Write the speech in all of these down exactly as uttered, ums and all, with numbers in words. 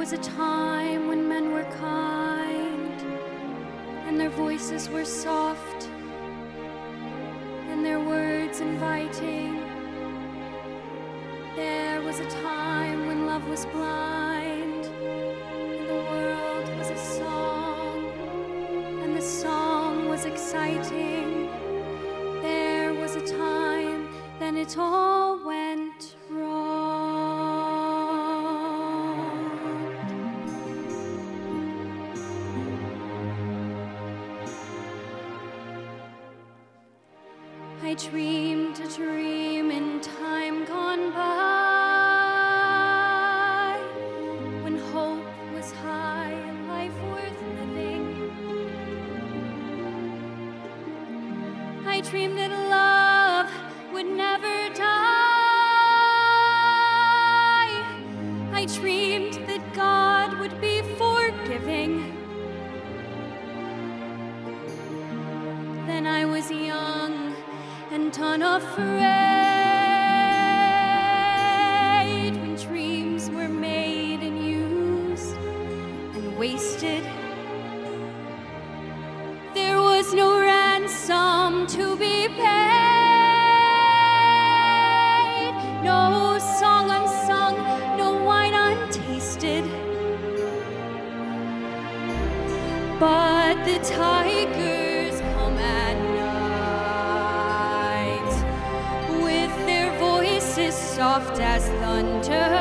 was a time when men were kind, and their voices were soft, and their words inviting. There was a time when love was blind, and the world was a song, and the song was exciting. There was a time, then it all went wrong. I dreamed a dream in time gone by, when hope was high and life worth living. I dreamed that love would never die. I dreamed that God would be forgiving. Then I was young and unafraid, when dreams were made and used and wasted. There was no ransom to be paid, no song unsung, no wine untasted. But the tigers come at night, with their voices soft as thunder,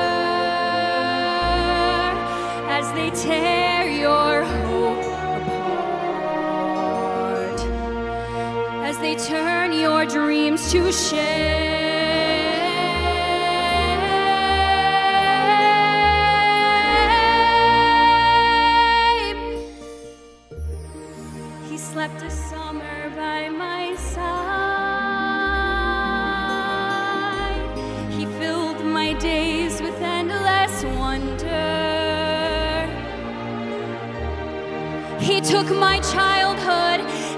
as they tear your hope apart, as they turn your dreams to shame. He slept a summer by my side. He filled my days with endless wonder. He took my childhood